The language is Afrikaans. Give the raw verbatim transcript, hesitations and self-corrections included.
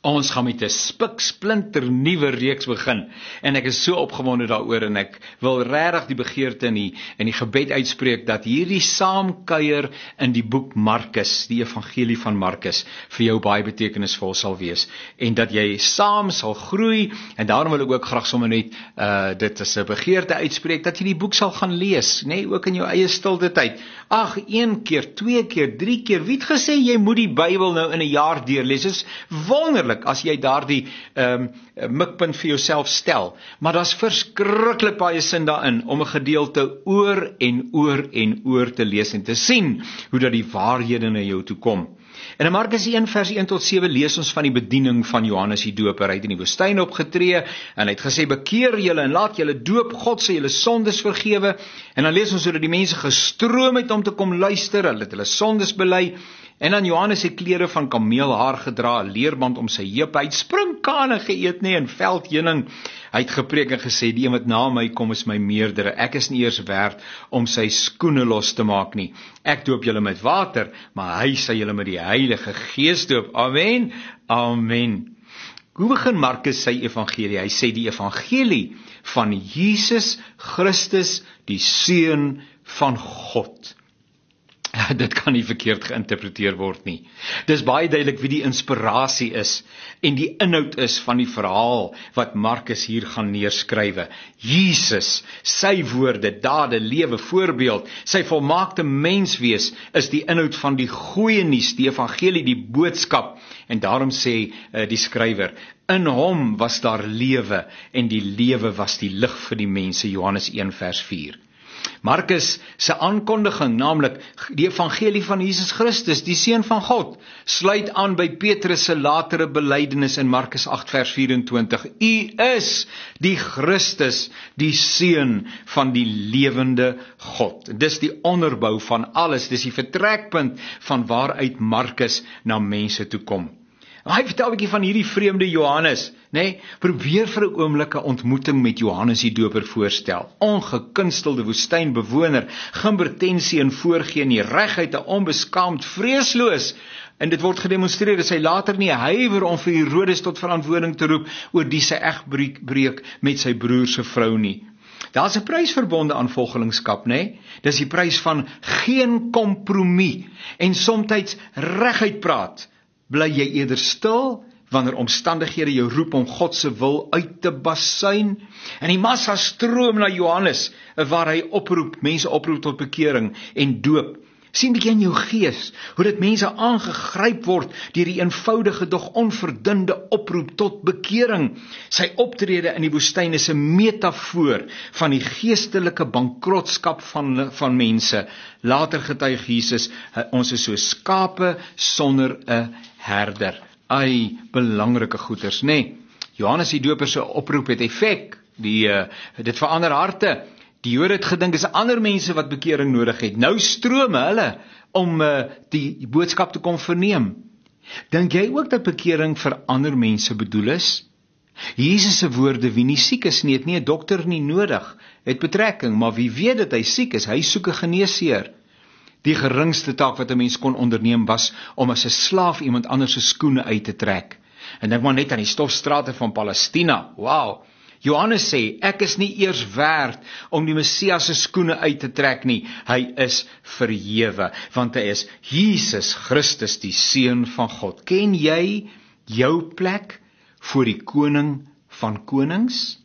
Ons gaan met 'n spiksplinter nuwe reeks begin en ek is so opgewonde daaroor en ek wil regtig die begeerte in die, in die gebed uitspreek dat hierdie saamkuier in die boek Markus, die evangelie van Markus, vir jou baie betekenisvol sal wees en dat jy saam sal groei en daarom wil ek ook graag sommer net uh, dit as 'n begeerte uitspreek dat jy die boek sal gaan lees, nee, ook in jou eie stilte tyd. Ag, een keer, twee keer, drie keer, wie het gesê jy moet die Bybel nou in 'n jaar deurlees? Dit is wonderlik as jy daardie um, mikpunt vir jouself stel, maar daar's verskriklik baie sin daarin om 'n gedeelte oor en oor en oor te lees en te sien hoe dat die waarhede na jou toe kom. En in Markus een vers een tot sewe lees ons van die bediening van Johannes die Doper. Hy het in die woestyn opgetree en hy het gesê, bekeer julle en laat julle doop, God sal julle sondes vergewe. En dan lees ons hoe dat die mense gestroom het om te kom luister, hulle het hulle sondes bely. En dan Johannes het klere van kameelhaar gedra, 'n leerband om sy heup, hy het springkane geëet nie en veldheuning. Hy het gepreek en gesê, die een wat na my kom is my meerdere, ek is nie eers werd om sy skoene los te maak nie. Ek doop julle met water, maar hy sal julle met die Heilige Gees doop. Amen, amen. Hoe begin Markus sy evangelie? Hy sê die evangelie van Jesus Christus, die Seun van God. Dit kan nie verkeerd geïnterpreteer word nie. Dis baie duidelik wie die inspirasie is en die inhoud is van die verhaal wat Markus hier gaan neerskrywe. Jesus, sy woorde, dade, lewe, voorbeeld, sy volmaakte menswees is die inhoud van die goeie nuus, die evangelie, die boodskap. En daarom sê uh, die skrywer, in hom was daar lewe en die lewe was die lig vir die mense, Johannes een vers vier. Markus se aankondiging, naamlik die evangelie van Jesus Christus, die Seun van God, sluit aan by Petrus se latere belydenis in Markus agt vers vyf-en-twintig. U is die Christus, die Seun van die lewende God. Dis die onderbou van alles, dis die vertrekpunt van waaruit Markus na mense toe kom. Hy vertel 'n bietjie van hierdie vreemde Johannes, nê? Nee, probeer vir 'n oomblik 'n ontmoeting met Johannes die Doper voorstel. Ongekunstelde woestynbewoner, geen pretensie en voorgee nie, reguit 'n onbeskaamd, vreesloos. En dit word gedemonstreer dat hy later nie huiwer om vir Herodes tot verantwoording te roep oor die sy egbreek met sy broer se vrou nie. Daar's 'n prys verbonde aan volgelingskap, nê? Nee? Dis die prys van geen kompromie en soms reguit praat. Bly jy eerder stil wanneer omstandighede jou roep om God se wil uit te basuin? En die massa stroom na Johannes waar hy oproep, mense oproep tot bekering en doop. Sien bietjie in jou gees hoe dit mense aangegryp word deur die eenvoudige dog onverdunde oproep tot bekering. Sy optrede in die woestyn is 'n metafoor van die geestelike bankrotskap van van mense. Later getuig Jesus, ons is so skape sonder 'n herder. Ai, belangrike goeters, nê? Nee. Johannes die Doper se oproep het effek. Die uh, dit verander harte. Die Jode het gedink is ander mense wat bekering nodig het. Nou stroom hulle om uh, die boodskap te kom verneem. Dink jy ook dat bekering vir ander mense bedoel is? Jesus se woorde, wie nie siek is nie, het nie 'n dokter nie nodig, het betrekking, maar wie weet dat hy siek is, hy soek 'n geneesheer. Die geringste taak wat 'n mens kon onderneem was om as 'n slaaf iemand anders se skoene uit te trek. En dink maar net aan die stofstrate van Palestina. Wow. Johannes sê, ek is nie eers werd om die Messias se skoene uit te trek nie. Hy is verhewe, want hy is Jesus Christus, die Seun van God. Ken jy jou plek voor die koning van konings?